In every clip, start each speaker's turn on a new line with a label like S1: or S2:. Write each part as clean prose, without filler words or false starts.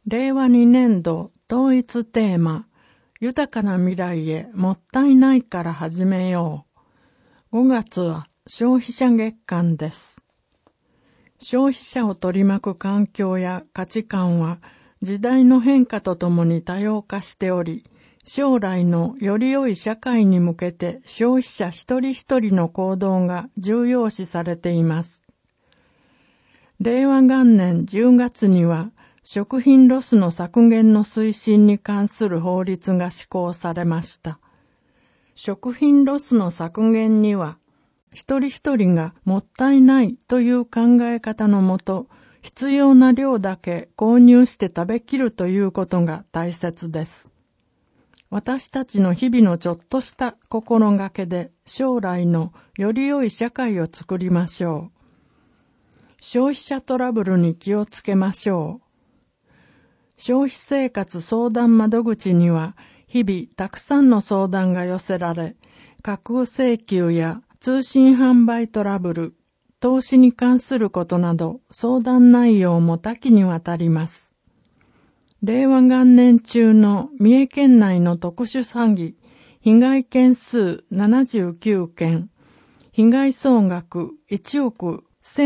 S1: 令和2年度統一テーマ、豊かな未来へもったいないから始めよう。5月は消費者月間です。消費者を取り巻く環境や価値観は時代の変化とともに多様化しており、将来のより良い社会に向けて消費者一人一人の行動が重要視されています。令和元年10月には食品ロスの削減の推進に関する法律が施行されました。食品ロスの削減には、一人一人がもったいないという考え方のもと、必要な量だけ購入して食べきるということが大切です。私たちの日々のちょっとした心がけで将来のより良い社会を作りましょう。消費者トラブルに気をつけましょう。消費生活相談窓口には日々たくさんの相談が寄せられ、架空請求や通信販売トラブル、投資に関することなど相談内容も多岐にわたります。令和元年中の三重県内の特殊詐欺、被害件数79件、被害総額1億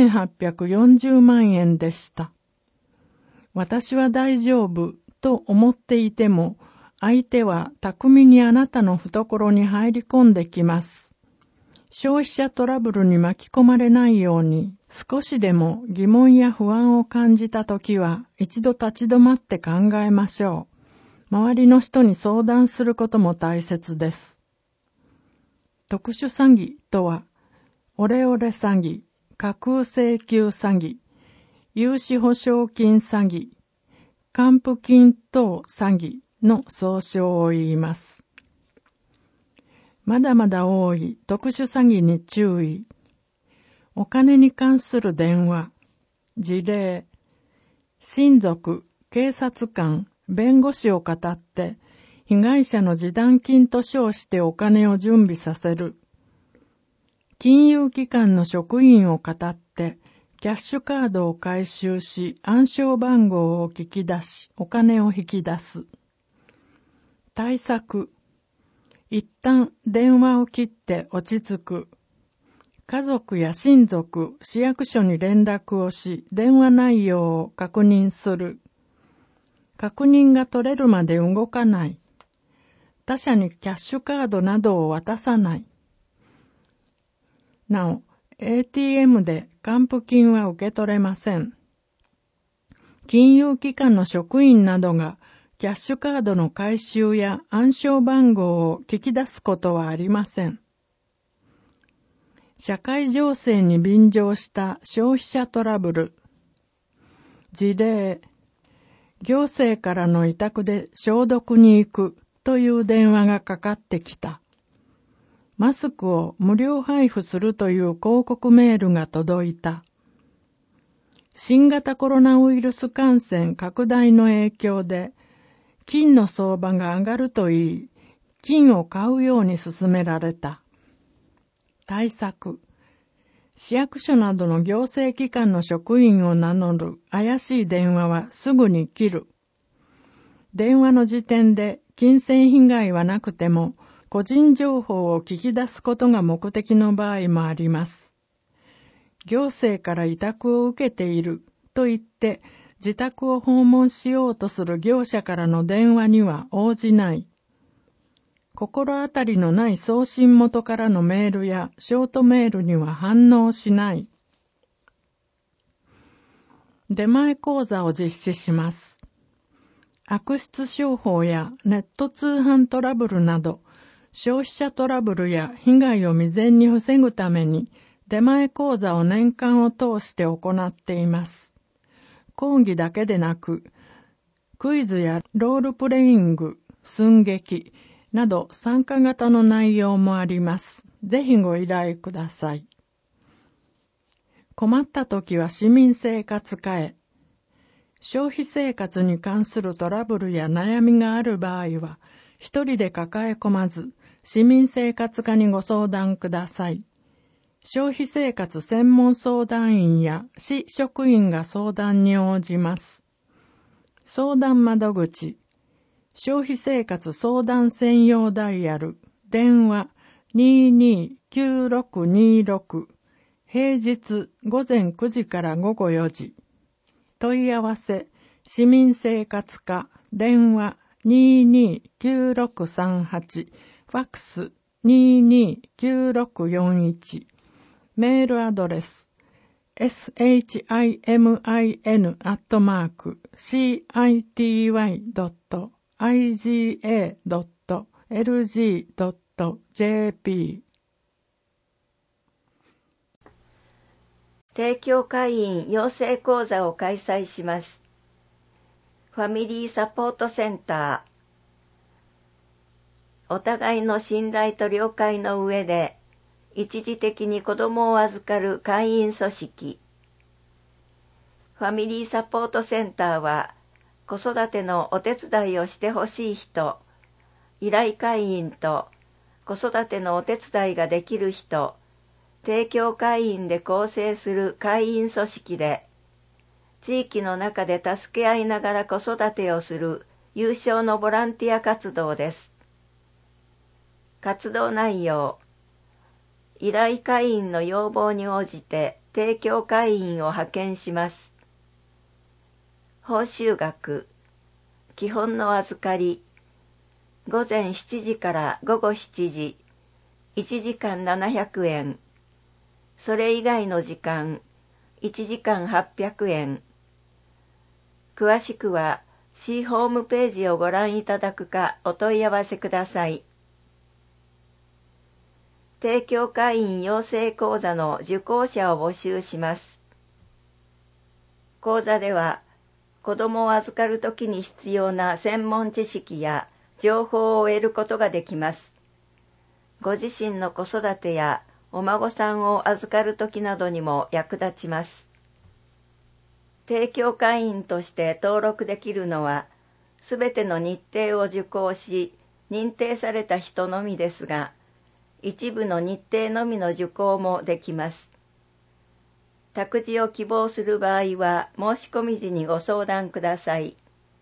S1: 1840万円でした。私は大丈夫と思っていても、相手は巧みにあなたの懐に入り込んできます。消費者トラブルに巻き込まれないように、少しでも疑問や不安を感じたときは、一度立ち止まって考えましょう。周りの人に相談することも大切です。特殊詐欺とは、オレオレ詐欺、架空請求詐欺、融資保証金詐欺、還付金等詐欺の総称を言います。まだまだ多い特殊詐欺に注意。お金に関する電話、事例、親族、警察官、弁護士を語って、被害者の示談金と称してお金を準備させる。金融機関の職員を語って、キャッシュカードを回収し、暗証番号を聞き出し、お金を引き出す。対策。一旦電話を切って落ち着く。家族や親族、市役所に連絡をし、電話内容を確認する。確認が取れるまで動かない。他者にキャッシュカードなどを渡さない。なお、ATM で還付金は受け取れません。金融機関の職員などがキャッシュカードの回収や暗証番号を聞き出すことはありません。社会情勢に便乗した消費者トラブル。事例、行政からの委託で消毒に行くという電話がかかってきた。マスクを無料配布するという広告メールが届いた。新型コロナウイルス感染拡大の影響で、金の相場が上がるといい、金を買うように勧められた。対策。市役所などの行政機関の職員を名乗る怪しい電話はすぐに切る。電話の時点で金銭被害はなくても、個人情報を聞き出すことが目的の場合もあります。行政から委託を受けていると言って自宅を訪問しようとする業者からの電話には応じない。心当たりのない送信元からのメールやショートメールには反応しない。出前講座を実施します。悪質商法やネット通販トラブルなど、消費者トラブルや被害を未然に防ぐために出前講座を年間を通して行っています。講義だけでなく、クイズやロールプレイング、寸劇など参加型の内容もあります。ぜひご依頼ください。困った時は市民生活課へ。消費生活に関するトラブルや悩みがある場合は、一人で抱え込まず、市民生活課にご相談ください。消費生活専門相談員や市職員が相談に応じます。 相談窓口、消費生活相談専用ダイヤル、電話229626、平日午前9時から午後4時。問い合わせ、市民生活課、電話229638、ファックス229641、メールアドレス、shimi.city.iga.lg.jp。
S2: 帝京会員養成講座を開催します。ファミリーサポートセンター。お互いの信頼と了解の上で、一時的に子供を預かる会員組織。ファミリーサポートセンターは、子育てのお手伝いをしてほしい人、依頼会員と子育てのお手伝いができる人、帝京会員で構成する会員組織で、地域の中で助け合いながら子育てをする有償のボランティア活動です。活動内容、依頼会員の要望に応じて帝京会員を派遣します。報酬額、基本の預かり、午前7時から午後7時、1時間700円、それ以外の時間、1時間800円。詳しくは、市ホームページをご覧いただくかお問い合わせください。帝京会員養成講座の受講者を募集します。講座では、子供を預かるときに必要な専門知識や情報を得ることができます。ご自身の子育てやお孫さんを預かるときなどにも役立ちます。帝京会員として登録できるのは、すべての日程を受講し、認定された人のみですが、一部の日程のみの受講もできます。託児を希望する場合は申し込み時にご相談ください。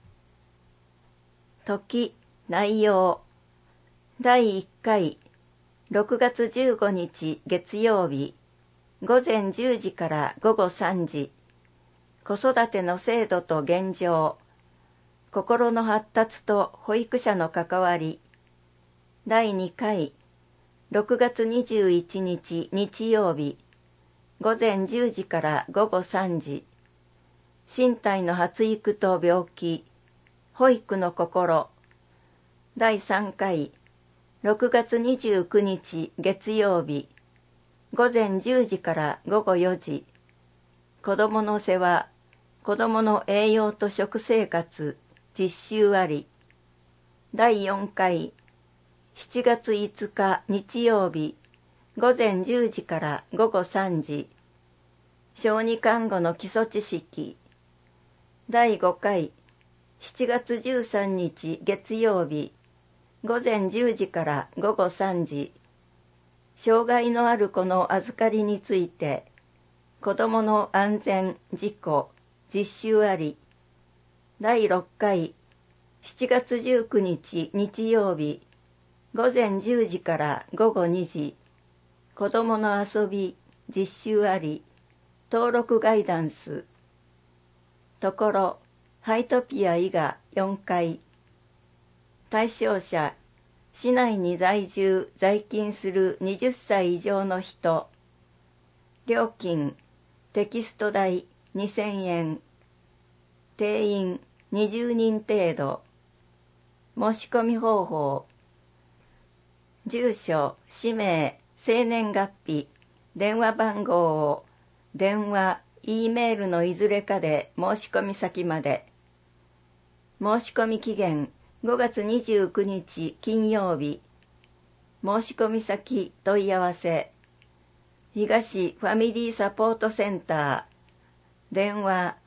S2: 時、内容。第1回、6月15日月曜日、午前10時から午後3時。子育ての制度と現状。心の発達と保育者の関わり。第2回、6月21日日曜日、午前10時から午後3時。身体の発育と病気、保育の心。第3回、6月29日月曜日、午前10時から午後4時。子どもの世話、子どもの栄養と食生活、実習あり。第4回、7月5日日曜日、午前10時から午後3時。小児看護の基礎知識。第5回、7月13日月曜日、午前10時から午後3時。障害のある子の預かりについて、子どもの安全、事故、実習あり。第6回、7月19日日曜日、午前10時から午後2時。子どもの遊び、実習あり。登録ガイダンス。ところ、ハイトピア伊賀4回。対象者、市内に在住・在勤する20歳以上の人。料金、テキスト代2000円。定員20人程度。申し込み方法。住所、氏名、生年月日、電話番号を電話、Eメールのいずれかで申し込み先まで。申し込み期限5月29日金曜日。申し込み先問い合わせ。東ファミリーサポートセンター。電話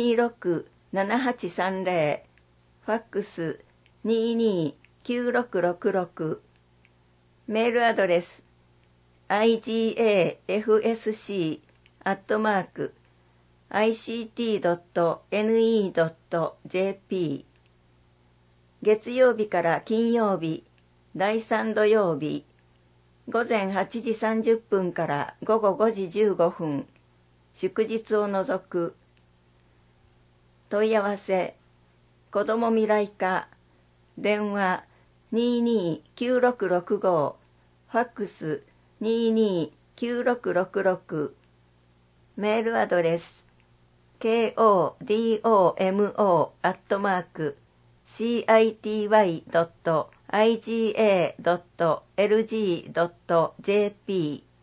S2: 267830。ファックス229666。メールアドレス igafsc ict.ne.jp 月曜日から金曜日、第3土曜日、午前8時30分から午後5時15分、祝日を除く。問い合わせ、子ども未来課、電話229665、ファックス229666、メールアドレス、kodomo@city.iga.lg.jp